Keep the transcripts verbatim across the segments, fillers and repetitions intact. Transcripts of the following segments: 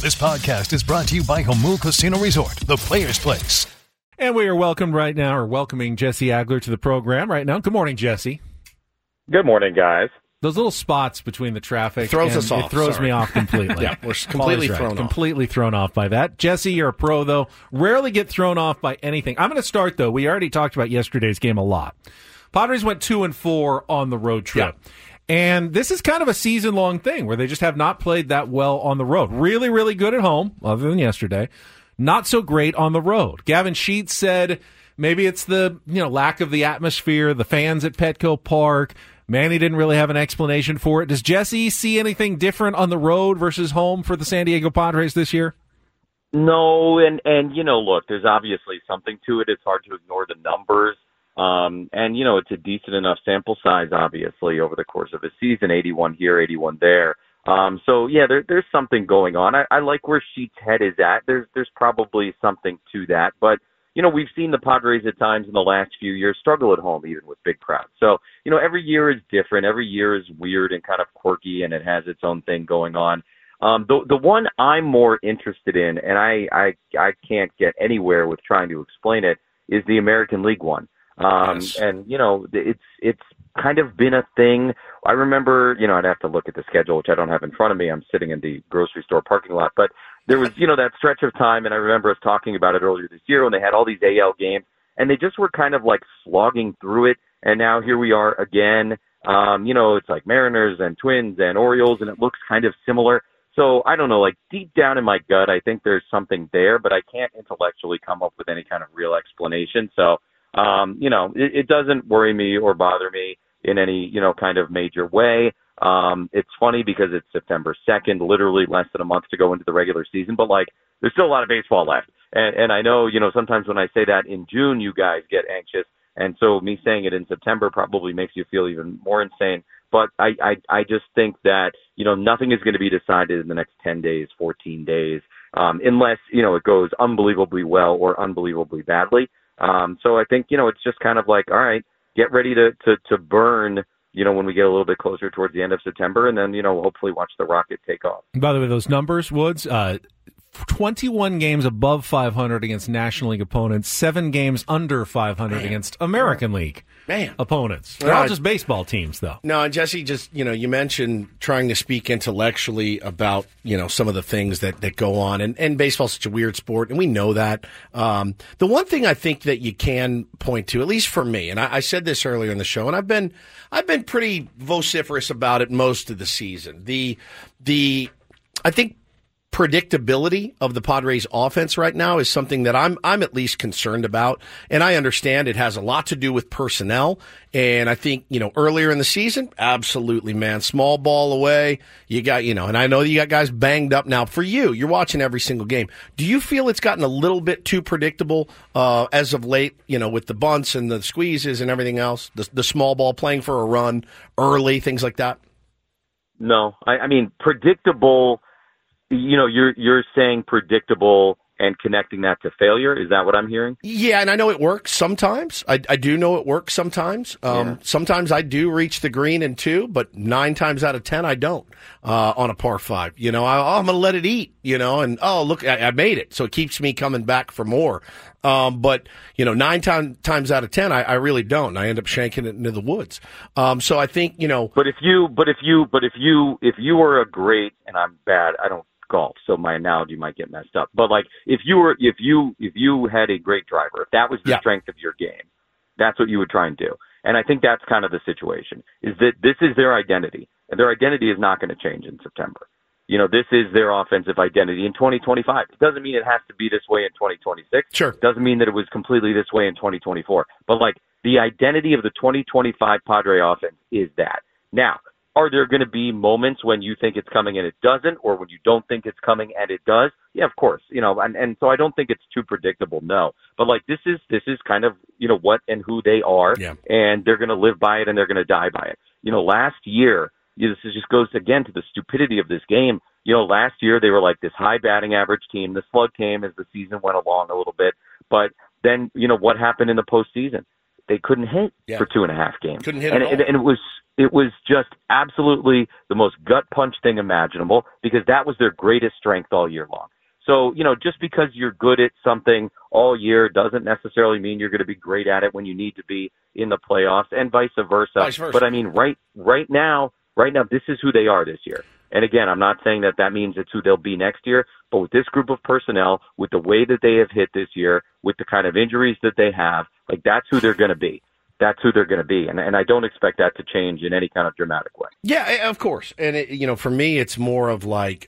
This podcast is brought to you by Jamul Casino Resort, the Players Place. And we are welcomed right now, or welcoming Jesse Agler to the program right now. Good morning, Jesse. Good morning, guys. Those little spots between the traffic throws us off. It throws Sorry. me off completely. Yeah, we're completely right. thrown off. Completely thrown off by that. Jesse, you're a pro, though. Rarely get thrown off by anything. I'm going to start, though. We already talked about yesterday's game a lot. Padres went two and four on the road trip. Yeah. And this is kind of a season-long thing where they just have not played that well on the road. Really, really good at home, other than yesterday. Not so great on the road. Gavin Sheets said maybe it's the you know lack of the atmosphere, the fans at Petco Park. Manny didn't really have an explanation for it. Does Jesse see anything different on the road versus home for the San Diego Padres this year? No, and, and you know, look, there's obviously something to it. It's hard to ignore the numbers. Um, and, you know, it's a decent enough sample size, obviously, over the course of a season, eighty-one here, eighty-one there. Um, so, yeah, there, there's something going on. I, I like where Sheets' head is at. There's there's probably something to that. But, you know, we've seen the Padres at times in the last few years struggle at home, even with big crowds. So, you know, every year is different. Every year is weird and kind of quirky, and it has its own thing going on. Um, the the one I'm more interested in, and I, I, I can't get anywhere with trying to explain it, is the American League one. Um, yes. And, you know, it's, it's kind of been a thing. I remember, you know, I'd have to look at the schedule, which I don't have in front of me. I'm sitting in the grocery store parking lot, but there was, you know, that stretch of time. And I remember us talking about it earlier this year when they had all these A L games and they just were kind of like slogging through it. And now here we are again. Um, you know, it's like Mariners and Twins and Orioles, and it looks kind of similar. So I don't know, like deep down in my gut, I think there's something there, but I can't intellectually come up with any kind of real explanation. So, Um, you know, it, it doesn't worry me or bother me in any, you know, kind of major way. Um, it's funny because it's September second, literally less than a month to go into the regular season, but like there's still a lot of baseball left. And, and I know, you know, sometimes when I say that in June, you guys get anxious. And so me saying it in September probably makes you feel even more insane. But I, I, I just think that, you know, nothing is going to be decided in the next ten days, fourteen days, um, unless, you know, it goes unbelievably well or unbelievably badly. Um, so I think, you know, it's just kind of like, all right, get ready to, to, to burn, you know, when we get a little bit closer towards the end of September, and then, you know, hopefully watch the rocket take off. By the way, those numbers, Woods, uh, twenty-one games above five hundred against National League opponents, seven games under five hundred Man. Against American League Man. Opponents. They're all just baseball teams, though. No, and Jesse, just, you know, you mentioned trying to speak intellectually about, you know, some of the things that, that go on, and, and baseball's such a weird sport, and we know that. Um, the one thing I think that you can point to, at least for me, and I, I said this earlier in the show, and I've been, I've been pretty vociferous about it most of the season. The, the, I think, predictability of the Padres offense right now is something that I'm I'm at least concerned about, and I understand it has a lot to do with personnel. And I think, you know, earlier in the season, absolutely, man, small ball away. You got, you know, and I know you got guys banged up now. For you, you're watching every single game. Do you feel it's gotten a little bit too predictable uh, as of late? You know, with the bunts and the squeezes and everything else, the, the small ball playing for a run early, things like that. No, I, I mean predictable. You know, you're you're saying predictable and connecting that to failure. Is that what I'm hearing? Yeah, and I know it works sometimes. I, I do know it works sometimes. Um, yeah. Sometimes I do reach the green in two, but nine times out of ten I don't uh, on a par five. You know, I, oh, I'm going to let it eat, you know, and, oh, look, I, I made it. So it keeps me coming back for more. Um, but, you know, nine time, times out of ten, I, I really don't. I end up shanking it into the woods. Um, so I think, you know. But if you, but if you, but if you, if you were a great, and I'm bad, I don't golf, so my analogy might get messed up. But like, if you were, if you, if you had a great driver, if that was the yeah. strength of your game, that's what you would try and do. And I think that's kind of the situation, is that this is their identity, and their identity is not going to change in September. You know, this is their offensive identity in twenty twenty-five. It doesn't mean it has to be this way in twenty twenty-six. Sure. It doesn't mean that it was completely this way in twenty twenty-four. But like, the identity of the twenty twenty-five Padre offense is that. Now, are there going to be moments when you think it's coming and it doesn't, or when you don't think it's coming and it does? Yeah, of course. You know, and, and so I don't think it's too predictable, no. But like, this is this is kind of, you know, what and who they are, yeah. and they're going to live by it and they're going to die by it. You know, last year, you know, this just goes again to the stupidity of this game. You know, last year they were like this high batting average team. The slug came as the season went along a little bit, but then, you know, what happened in the postseason? they couldn't hit yeah. for two and a half games. Couldn't hit and, at all. And, and it was it was just absolutely the most gut punch thing imaginable because that was their greatest strength all year long. So, you know, just because you're good at something all year doesn't necessarily mean you're going to be great at it when you need to be in the playoffs, and vice versa. Vice versa. But I mean, right, right now, right now, this is who they are this year. And again, I'm not saying that that means it's who they'll be next year, but with this group of personnel, with the way that they have hit this year, with the kind of injuries that they have, like that's who they're going to be. That's who they're going to be. And, and I don't expect that to change in any kind of dramatic way. Yeah, of course. And, it, you know, for me, it's more of like,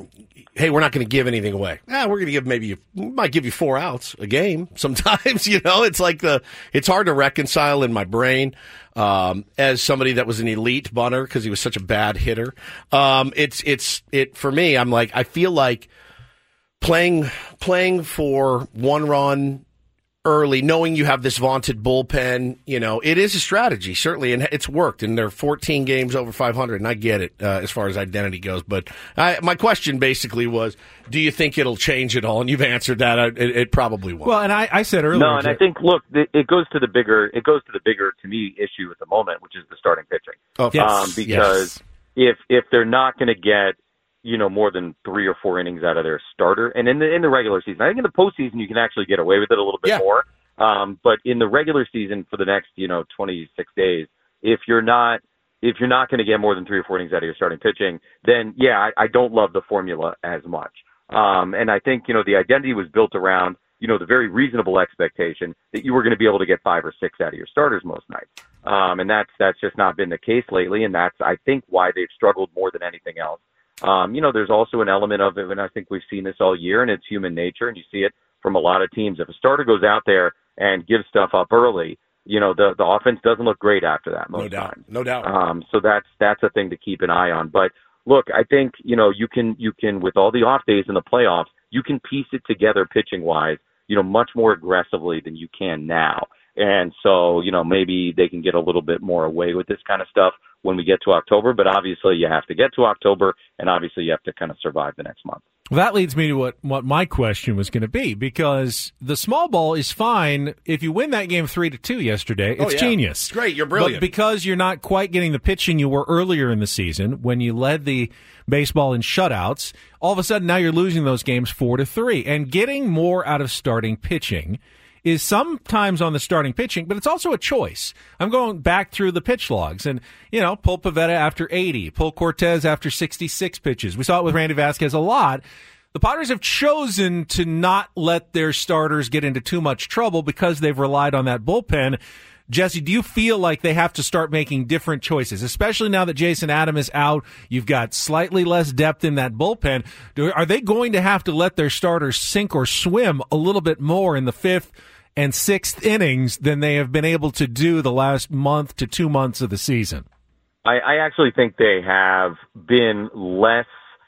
hey, we're not going to give anything away. Ah, we're going to give maybe, we might give you four outs a game sometimes, you know. It's like the, it's hard to reconcile in my brain um, as somebody that was an elite bunter because he was such a bad hitter. Um, it's, it's, it, for me, I'm like, I feel like playing, playing for one run early, knowing you have this vaunted bullpen, you know, it is a strategy, certainly, and it's worked, and they're fourteen games over five hundred, and I get it uh, as far as identity goes, but I, my question basically was, do you think it'll change at all? And you've answered that. It, it probably won't. Well, and I, I said earlier... No, and I think, look, it goes to the bigger, it goes to the bigger, to me, issue at the moment, which is the starting pitching. Oh, yes. Um, because yes. if if they're not going to get, you know, more than three or four innings out of their starter. And in the in the regular season, I think in the postseason you can actually get away with it a little bit yeah. more. Um, but in the regular season for the next, you know, twenty-six days, if you're not if you're not going to get more than three or four innings out of your starting pitching, then yeah, I, I don't love the formula as much. Um, and I think, you know, the identity was built around, you know, the very reasonable expectation that you were going to be able to get five or six out of your starters most nights. Um, and that's that's just not been the case lately, and that's I think why they've struggled more than anything else. Um, you know, there's also an element of it, and I think we've seen this all year, and it's human nature, and you see it from a lot of teams. If a starter goes out there and gives stuff up early, you know, the the offense doesn't look great after that most no doubt. times. No doubt. Um, so that's that's a thing to keep an eye on. But look, I think, you know, you can you can with all the off days in the playoffs, you can piece it together pitching wise, you know, much more aggressively than you can now. And so, you know, maybe they can get a little bit more away with this kind of stuff when we get to October. But obviously you have to get to October, and obviously you have to kind of survive the next month. Well, that leads me to what, what my question was going to be, because the small ball is fine. If you win that game three to two yesterday, it's oh, yeah. genius. It's great. You're brilliant. But because you're not quite getting the pitching you were earlier in the season when you led the baseball in shutouts, all of a sudden now you're losing those games four to three. And getting more out of starting pitching is sometimes on the starting pitching, but it's also a choice. I'm going back through the pitch logs and, you know, pull Pivetta after eighty, pull Cortez after sixty-six pitches. We saw it with Randy Vasquez a lot. The Padres have chosen to not let their starters get into too much trouble because they've relied on that bullpen. Jesse, do you feel like they have to start making different choices, especially now that Jason Adam is out? You've got slightly less depth in that bullpen. Do, are they going to have to let their starters sink or swim a little bit more in the fifth and sixth innings than they have been able to do the last month to two months of the season? I, I actually think they have been less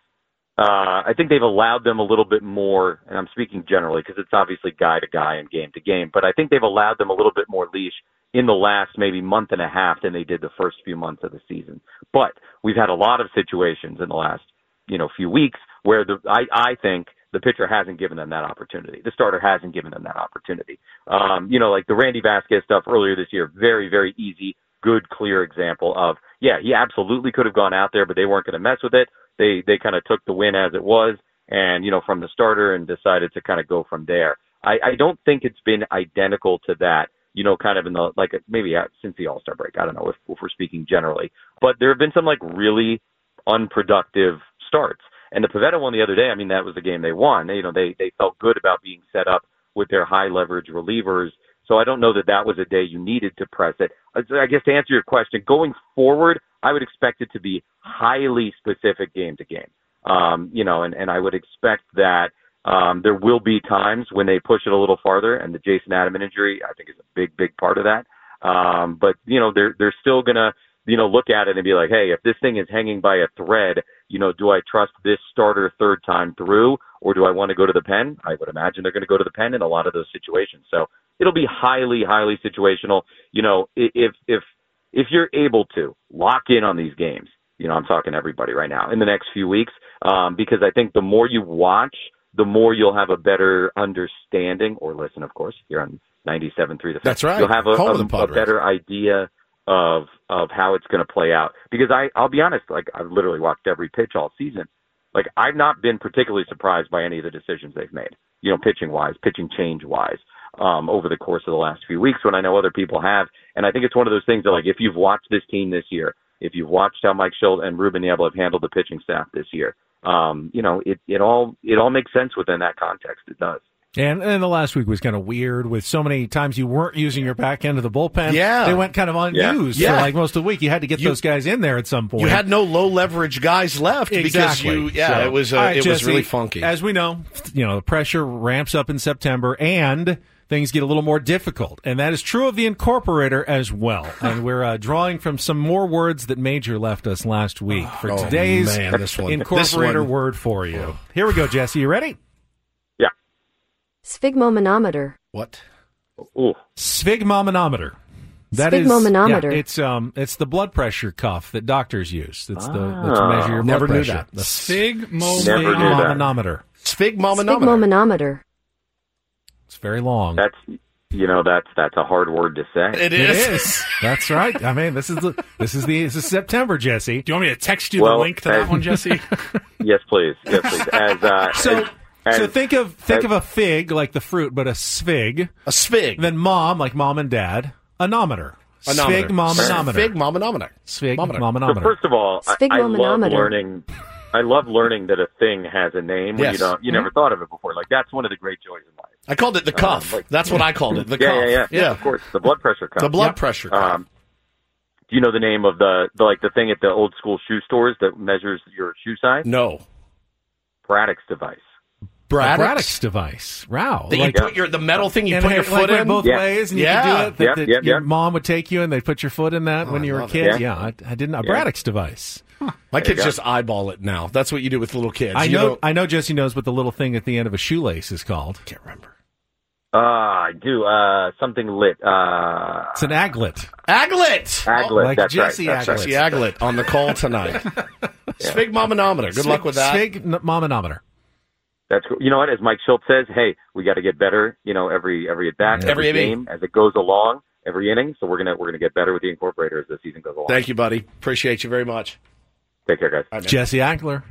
Uh, I think they've allowed them a little bit more, and I'm speaking generally because it's obviously guy to guy and game to game, but I think they've allowed them a little bit more leash in the last maybe month and a half than they did the first few months of the season. But we've had a lot of situations in the last, you know, few weeks where the I, I think the pitcher hasn't given them that opportunity. The starter hasn't given them that opportunity. Um, you know, like the Randy Vasquez stuff earlier this year, very, very easy, good, clear example of, yeah, he absolutely could have gone out there, but they weren't going to mess with it. They they kind of took the win as it was, and, you know, from the starter, and decided to kind of go from there. I, I don't think it's been identical to that, you know, kind of in the, like, maybe since the All-Star break. I don't know if, if we're speaking generally. But there have been some, like, really unproductive starts. And the Pivetta one the other day, I mean, that was the game they won. They, you know, they, they felt good about being set up with their high-leverage relievers. So I don't know that that was a day you needed to press it. I guess to answer your question, going forward, I would expect it to be highly specific game to game. Um, you know, and, and I would expect that um, there will be times when they push it a little farther, and the Jason Adam injury, I think, is a big, big part of that. Um, but, you know, they're, they're still going to, you know, look at it and be like, hey, if this thing is hanging by a thread, you know, do I trust this starter third time through, or do I want to go to the pen? I would imagine they're going to go to the pen in a lot of those situations. So it'll be highly, highly situational. You know, if, if, if you're able to lock in on these games, you know, I'm talking everybody right now in the next few weeks, um, because I think the more you watch, the more you'll have a better understanding, or listen, of course, here on ninety-seven three. That's right. You'll have a, Home of the a, a Padres. better idea of of how it's going to play out. Because I, I'll be honest, like I've literally watched every pitch all season. Like I've not been particularly surprised by any of the decisions they've made. You know, pitching wise, pitching change wise, um, over the course of the last few weeks. When I know other people have, and I think it's one of those things that, like, if you've watched this team this year, if you've watched how Mike Schilt and Ruben Niebla have handled the pitching staff this year, um, you know, it it all it all makes sense within that context. It does. And, and the last week was kind of weird with so many times you weren't using your back end of the bullpen. Yeah. They went kind of unused Yeah. for Yeah. like most of the week. You had to get You- those guys in there at some point. You had no low leverage guys left Exactly. because you, yeah, So, it was uh, all right, it was Jesse, really funky. As we know, you know, the pressure ramps up in September and things get a little more difficult. And that is true of the Incorporator as well. And we're uh, drawing from some more words that Major left us last week for Oh, today's man, this one. Incorporator This one. word for you. Here we go, Jesse. You ready? Sphygmomanometer. What? Ooh. Sphygmomanometer. That is, Sphygmomanometer. yeah, it's um, it's the blood pressure cuff that doctors use. It's the Ah. to measure your blood Never knew pressure. that. The Sphygmo- Never knew that. sphygmomanometer. Sphygmomanometer. Sphygmomanometer. It's very long. That's you know that's that's a hard word to say. It It is. is. That's right. I mean, this is the this is the this is September, Jesse. Do you want me to text you Well, the link to that as- one, Jesse? Yes, please. Yes, please. As uh, So as, so as- think of think as- of a fig like the fruit, but a sphig. A sphig. Then mom like mom and dad. Anometer. Sphygmomanometer. Sphygmomanometer. Sphygmomanometer. So first of all, I, I love Sphygmomanometer. learning. I love learning that a thing has a name when Yes. you don't you never thought of it before. Like that's one of the great joys in life. I called it the cuff. Um, like- That's what I called it. The yeah, cuff. yeah, yeah, yeah. Of course, the blood pressure cuff. The blood Yep. pressure cuff. Um, do you know the name of the, the like the thing at the old school shoe stores that measures your shoe size? no. Braddock's device. Braddock's, Braddock's. device. Wow. That Like- you put your the metal thing you and put it your like foot went in. both Yeah. ways, and you Yeah. could do it. That, Yep, that yep, your yep. mom would take you, and they'd put your foot in that Oh, when I you were a love kid. it. Yeah, I, I didn't. A Yeah. Braddock's device. My kids go. just eyeball it now. That's what you do with little kids. I You know. don't- I know. Jesse knows what the little thing at the end of a shoelace is called. can't remember. Uh, I do. Uh, something lit. Uh, It's an aglet. Aglet. Aglet. like that's Jesse right. That's Aglet. right. Jesse Aglet on the call tonight. Sphygmomanometer. Good luck with that. Sphygmomanometer. That's cool. You know what? As Mike Schultz says, hey, we got to get better. You know, every every at bat, Every every, inning. game as it goes along, every inning. So we're gonna we're gonna get better with the Incorporator as the season goes along. Thank you, buddy. Appreciate you very much. Take care, guys. All right, man. Jesse Agler.